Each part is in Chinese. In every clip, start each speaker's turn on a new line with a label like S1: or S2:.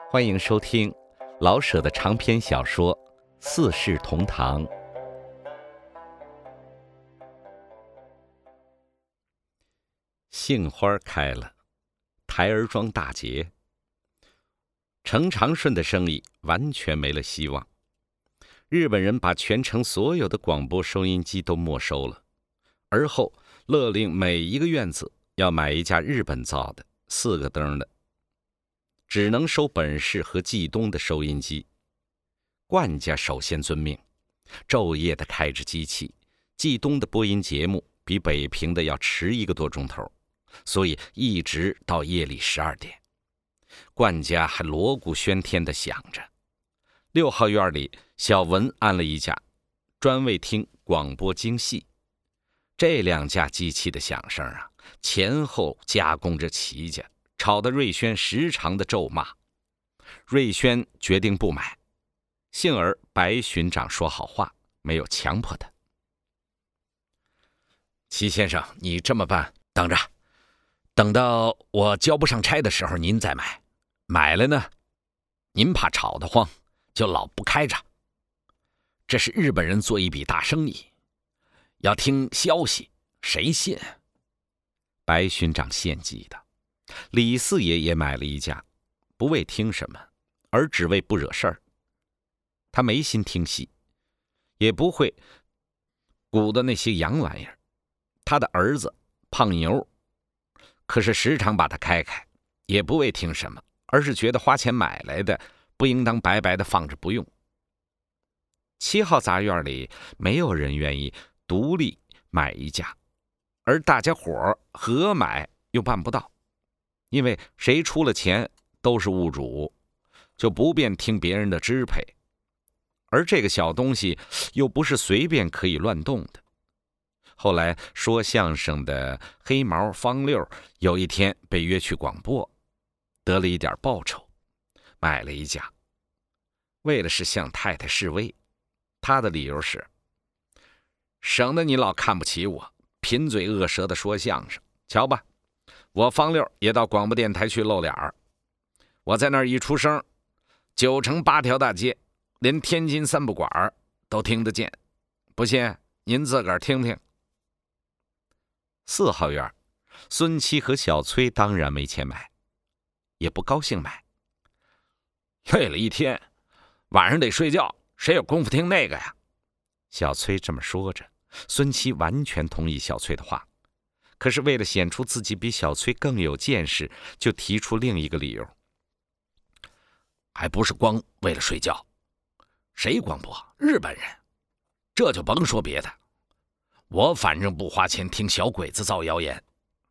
S1: 欢迎收听老舍的长篇小说《四世同堂》。杏花开了，台儿庄大捷，程长顺的生意完全没了希望。日本人把全城所有的广播收音机都没收了，而后勒令每一个院子要买一架日本造的4个灯的，只能收本市和冀东的收音机。冠家首先遵命，昼夜的开着机器，冀东的播音节目比北平的要迟1个多钟头，所以一直到夜里12点，冠家还锣鼓喧天地响着。6号院里，小文安了一架，专为听广播京戏。这2架机器的响声啊，前后加工着齐家，吵得瑞轩时常的咒骂。瑞轩决定不买，幸而白巡长说好话，没有强迫他。齐先生，你这么办，等着，等到我交不上差的时候您再买，买了呢，您怕吵得慌，就老不开着。这是日本人做一笔大生意，要听消息，谁信？白巡长献计的。李四爷也买了一架，不为听什么，而只为不惹事儿。他没心听戏，也不会鼓的那些洋玩意儿。他的儿子胖牛可是时常把它开开，也不为听什么，而是觉得花钱买来的不应当白白的放着不用。7号杂院里没有人愿意独立买一架，而大家伙合买又办不到，因为谁出了钱都是物主，就不便听别人的支配，而这个小东西又不是随便可以乱动的。后来说相声的黑毛方六有一天被约去广播，得了一点报酬，买了一架，为的是向太太示威。他的理由是，省得你老看不起我，贫嘴恶舌的说相声。瞧吧，我方六也到广播电台去露脸儿，我在那儿一出声，9城8条大街，连天津3不管都听得见。不信您自个儿听听。4号院，孙七和小崔当然没钱买，也不高兴买。累了一天，晚上得睡觉，谁有功夫听那个呀？小崔这么说着，孙七完全同意小崔的话，可是为了显出自己比小崔更有见识，就提出另一个理由。还不是光为了睡觉，谁广播？日本人，这就甭说别的，我反正不花钱听小鬼子造谣言。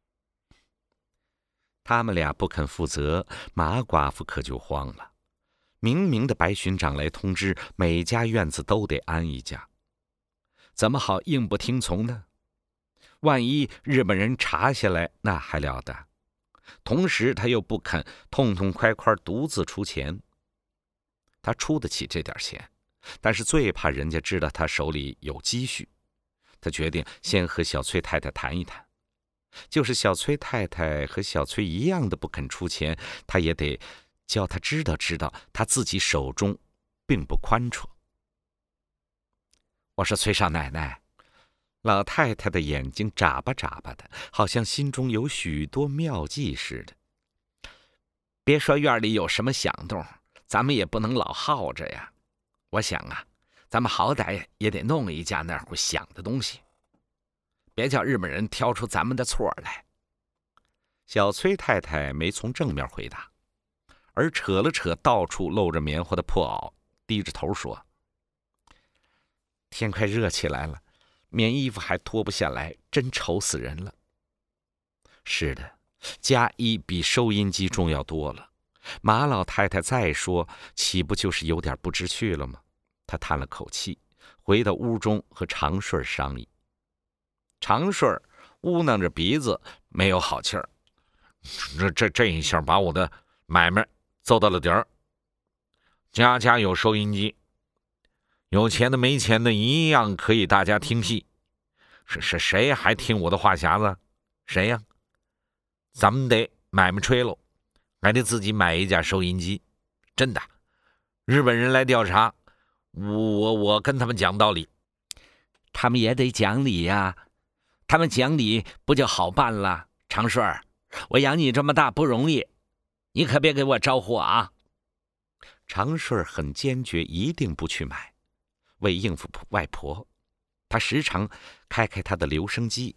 S1: 他们俩不肯负责，马寡妇可就慌了。明明的白巡长来通知，每家院子都得安一架，怎么好硬不听从呢？万一日本人查下来，那还了得？同时他又不肯痛痛快快独自出钱。他出得起这点钱，但是最怕人家知道他手里有积蓄。他决定先和小崔太太谈一谈，就是小崔太太和小崔一样的不肯出钱，他也得叫他知道他自己手中并不宽绰。我说崔少奶奶，老太太的眼睛眨巴眨巴的，好像心中有许多妙计似的。别说院里有什么响动，咱们也不能老耗着呀。我想啊，咱们好歹也得弄一架那会响的东西，别叫日本人挑出咱们的错来。小崔太太没从正面回答，而扯了扯到处露着棉花的破袄，低着头说：天快热起来了，棉衣服还脱不下来，真愁死人了。是的，加衣比收音机重要多了。马老太太再说，岂不就是有点不知趣了吗？他叹了口气，回到屋中和长顺商议。长顺呜囔着鼻子，没有好气儿。这一下把我的买卖揍到了底儿。家家有收音机，有钱的没钱的一样可以大家听戏。是谁还听我的话匣子？谁呀？咱们得买卖吹喽，还得自己买一架收音机， 真的。日本人来调查，我跟他们讲道理。
S2: 他们也得讲理呀，他们讲理不就好办了？长顺，我养你这么大不容易，你可别给我招呼啊！
S1: 长顺很坚决，一定不去买。为应付外婆，他时常开他的留声机。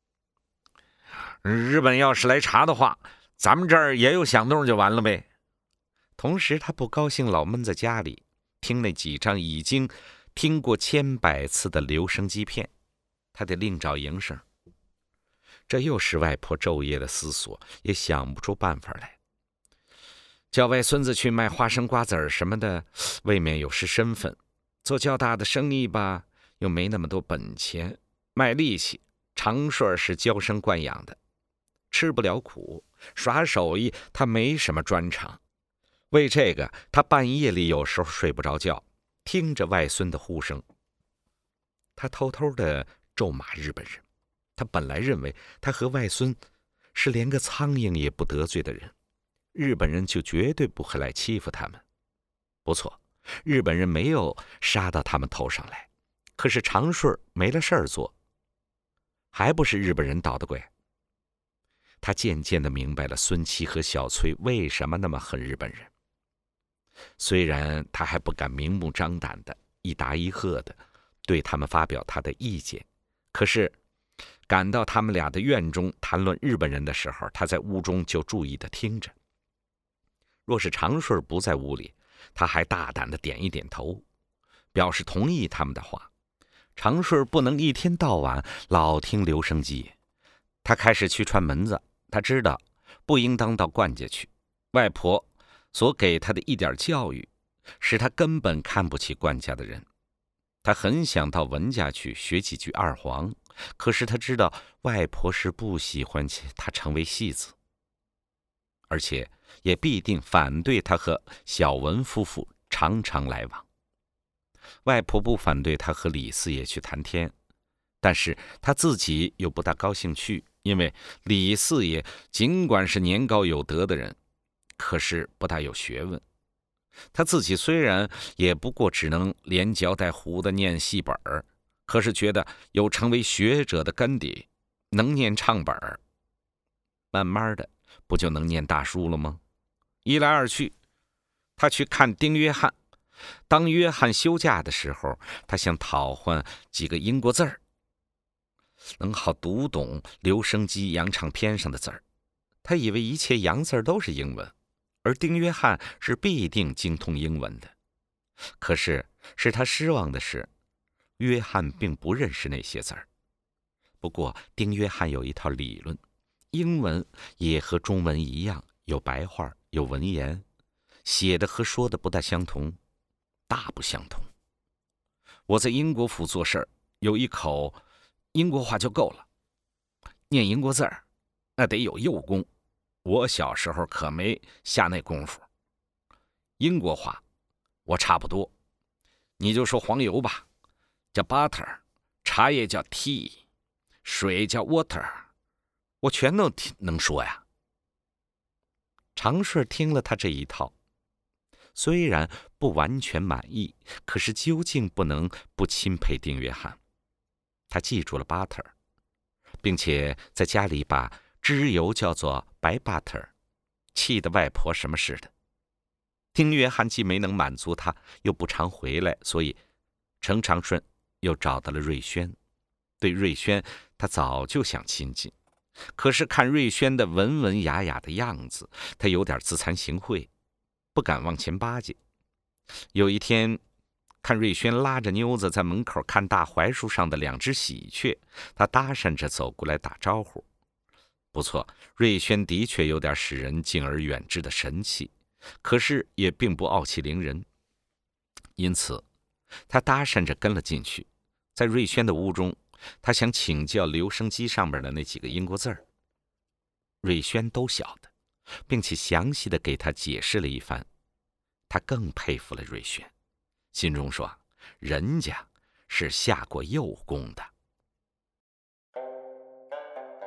S1: 日本要是来查的话，咱们这儿也有响动就完了呗。同时他不高兴老闷在家里听那几张已经听过千百次的留声机片，他得另找营生。这又是外婆昼夜的思索，也想不出办法来。叫外孙子去卖花生瓜子儿什么的，未免有失身份；做较大的生意吧，又没那么多本钱，卖力气。长顺是娇生惯养的，吃不了苦，耍手艺他没什么专长。为这个，他半夜里有时候睡不着觉，听着外孙的呼声。他偷偷的咒骂日本人。他本来认为他和外孙是连个苍蝇也不得罪的人，日本人就绝对不会来欺负他们。不错，日本人没有杀到他们头上来，可是长顺没了事儿做，还不是日本人捣的鬼。他渐渐地明白了孙七和小崔为什么那么恨日本人。虽然他还不敢明目张胆的一答一和的对他们发表他的意见，可是赶到他们俩的院中谈论日本人的时候，他在屋中就注意地听着。若是长顺不在屋里，他还大胆地点一点头，表示同意他们的话。长顺不能一天到晚老听留声机，他开始去串门子。他知道不应当到冠家去，外婆所给他的一点教育使他根本看不起冠家的人。他很想到文家去学几句二黄，可是他知道外婆是不喜欢他成为戏子，而且也必定反对他和小文夫妇常常来往。外婆不反对他和李四爷去谈天，但是他自己又不大高兴去，因为李四爷尽管是年高有德的人，可是不大有学问。他自己虽然也不过只能连嚼带糊的念戏本儿，可是觉得有成为学者的根底，能念唱本儿，慢慢的不就能念大书了吗？一来二去，他去看丁约翰。当约翰休假的时候，他想讨换几个英国字儿，能好读懂留声机洋唱片上的字儿。他以为一切洋字都是英文，而丁约翰是必定精通英文的。可是使他失望的是，约翰并不认识那些字儿。不过丁约翰有一套理论，英文也和中文一样，有白话，有文言，写的和说的不大相同，大不相同。我在英国府做事儿，有一口英国话就够了，念英国字儿那得有右功，我小时候可没下那功夫。英国话我差不多，你就说黄油吧，叫 butter， 茶叶叫 tea， 水叫 water， 我全都能说呀。长顺听了他这一套，虽然不完全满意，可是究竟不能不钦佩丁约翰。他记住了 butter， 并且在家里把脂油叫做白 butter， 气得外婆什么似的。丁约翰既没能满足他，又不常回来，所以程长顺又找到了瑞轩。对瑞轩他早就想亲近，可是看瑞轩的文文雅雅的样子，他有点自惭形秽，不敢往前巴结。有一天看瑞轩拉着妞子在门口看大槐树上的两只喜鹊，他搭讪着走过来打招呼。不错，瑞轩的确有点使人敬而远之的神气，可是也并不傲气凌人。因此他搭讪着跟了进去。在瑞轩的屋中，他想请教留声机上面的那几个英国字儿，瑞轩都晓得，并且详细的给他解释了一番。他更佩服了瑞轩，心中说，人家是下过右功的。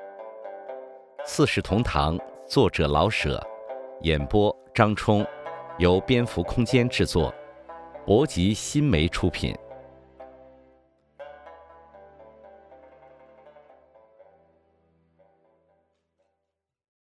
S1: 四世同堂，作者老舍，演播张冲，
S3: 由蝙蝠空间制作，博吉新媒出品。